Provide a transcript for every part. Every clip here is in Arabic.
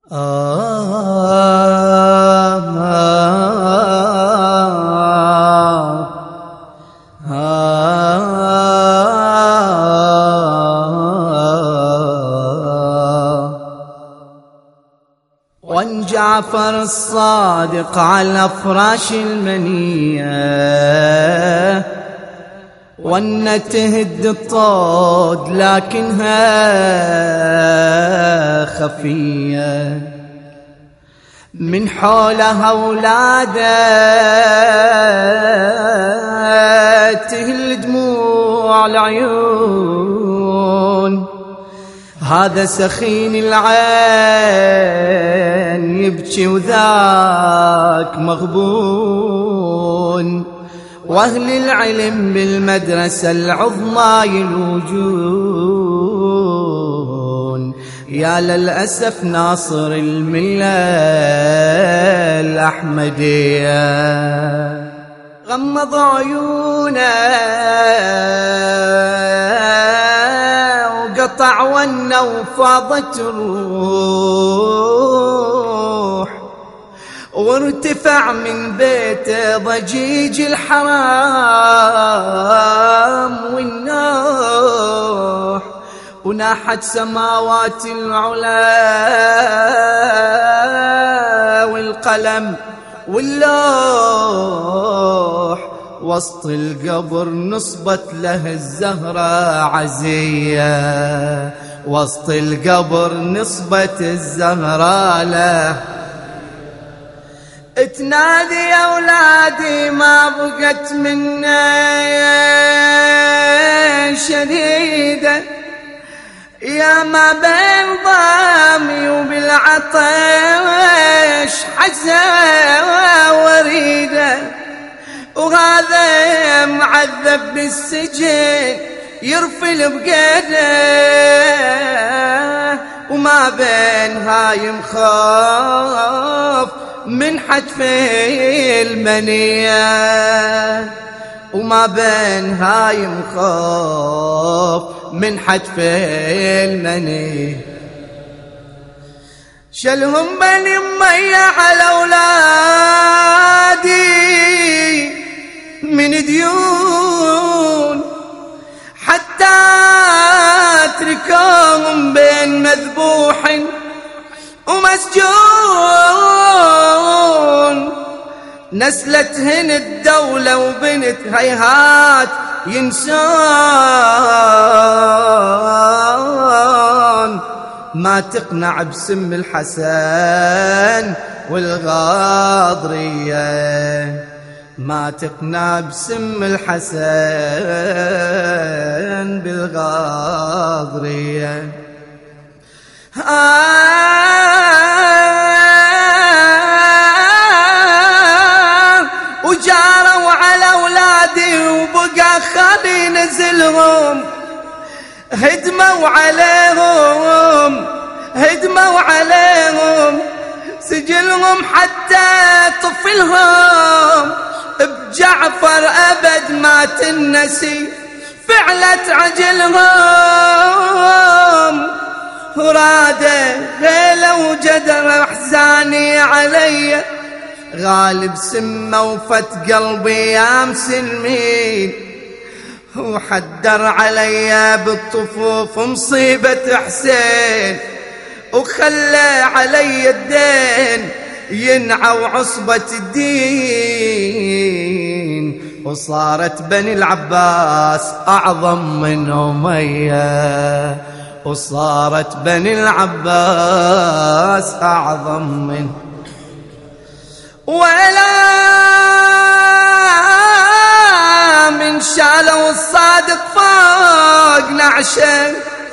وان جعفر الصادق على فراش المنية، وان تهد الطود لكنها خفية، من حولها أولاده تهل دموع العيون، هذا سخين العين يبكي وذاك مغبون، وأهل العلم بالمدرسة العظمى يلوجون، يا للأسف ناصر الملة الأحمدية غمض عيونه وقطع ونه وفاضت الروح، وارتفع من بيته ضجيج الحرام والنوح، وناحت سماوات العلا والقلم واللوح، وسط القبر نصبت له الزهرة عزية، وسط القبر نصبت الزهرة له، تنادي يا أولادي ما بقت منا شديدة، يا ما بين ضامي وبالعطش حزة وريدة، وهذا معذب بالسجن يرفل بقيده، وما بين هايم خاف من حتف المنية، وما بين هايم خاف من حتف المنية، شلهم بني أمية على أولادي من ديون، حتى اتركهم بين مذبوح ومسجون، نسلتهن الدولة وبنت هيهات ينسون، ما تقنع بسم الحسن والغاضرية، ما تقنع بسم الحسن بالغاضرية، وجاروا على أولادي وبقى خالي نزلهم، هدموا عليهم سجلهم حتى طفلهم، بجعفر أبد ما تنسي فعلة عجلهم، وراده غيلة وجدر أحزاني علي، غالب سمة وفت قلبي يا مسلمين، وحدر علي بالطفوف مصيبة حسين، وخلى علي الدين ينعوا عصبة الدين، وصارت بني العباس أعظم من أمية، وصارت بني العباس أعظم من، ولا من شالوا الصادق فوق نعشه،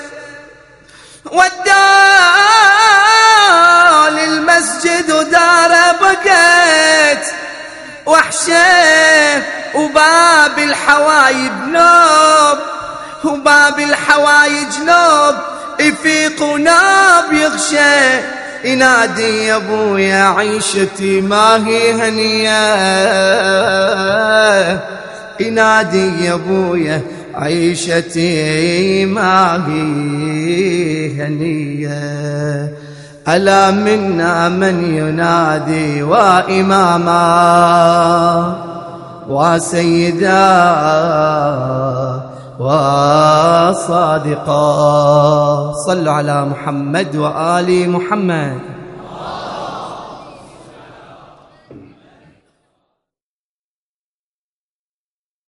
وداه للمسجد وداره بقيت وحشه، وباب الحوايج نوب، وباب الحوايج نوب يفيق ونوب يغشى، ينادي يا ابويا عيشتي ما هي هنيه، ينادي يا ابويا عيشتي ما هي هنيه، ألا منا من ينادي وإماما وسيدا وصادقا. صلوا على محمد وآل محمد.